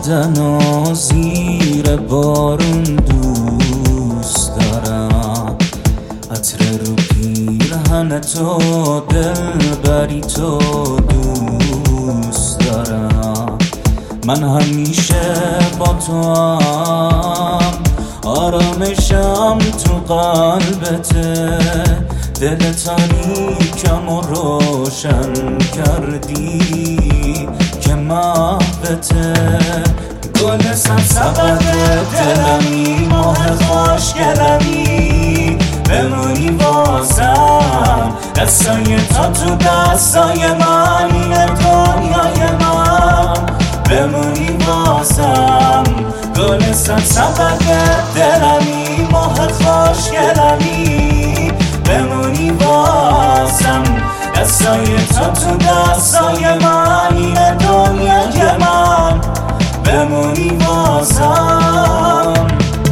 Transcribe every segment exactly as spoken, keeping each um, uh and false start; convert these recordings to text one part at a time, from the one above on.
اومدن و زیر بارون دوست دارم، عطر رو پیرهن تو، دل بری تو دوست دارم. من همیشه با تو هم، آرامشم تو قلبته، دل تاریکم و روشن کردی که محبته. گل سبزه دلمی، ماه خوشگلمی، بمونی بازم دستای تا تو دستای من، این دنیای من بمونی بازم. گل سبزه دلمی، ماه خوشگلمی، بمونی بازم دستای تا تو دستای من، این دنیای من بمونی بازم.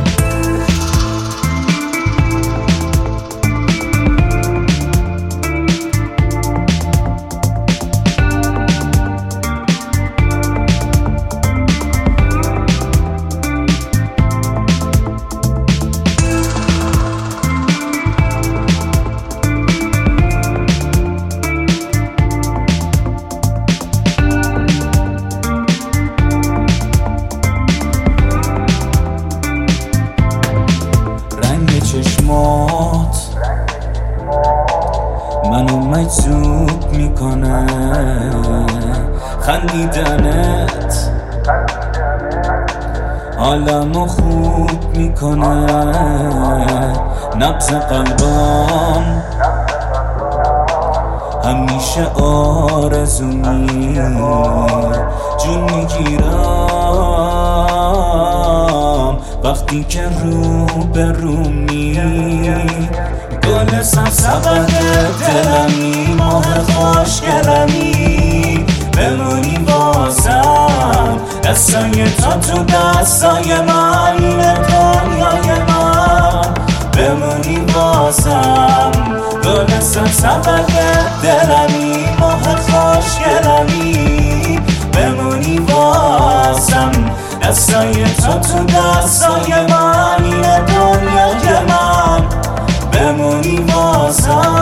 چشمات منو مجذوب میکنه، خندیدنت حالمو خوب میکنه، نبض قلبم همیشه آرزومی، جون میگیرم وقتی که رو به رومی. گل سبزه دلمی، ماه خوشگلمی، بمونی بازم دستای تا تو دستای من، این دنیای من بمونی بازم. گل سبزه دلمی، ماه خوشگلمی، بمونی بازم دستای تو تو دستای من، این دنیای من بمونی بازم.